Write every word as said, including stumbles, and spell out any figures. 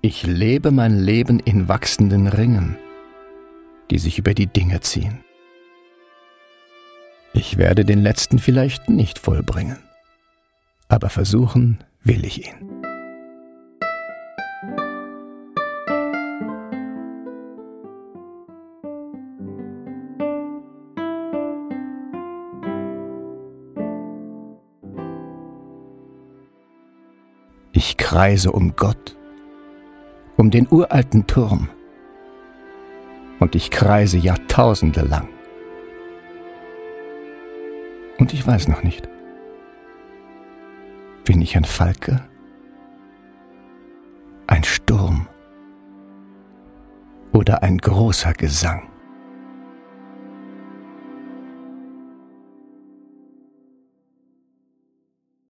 Ich lebe mein Leben in wachsenden Ringen, die sich über die Dinge ziehen. Ich werde den letzten vielleicht nicht vollbringen, aber versuchen will ich ihn. Ich kreise um Gott, um den uralten Turm, und ich kreise Jahrtausende lang. Und ich weiß noch nicht, bin ich ein Falke, ein Sturm oder ein großer Gesang?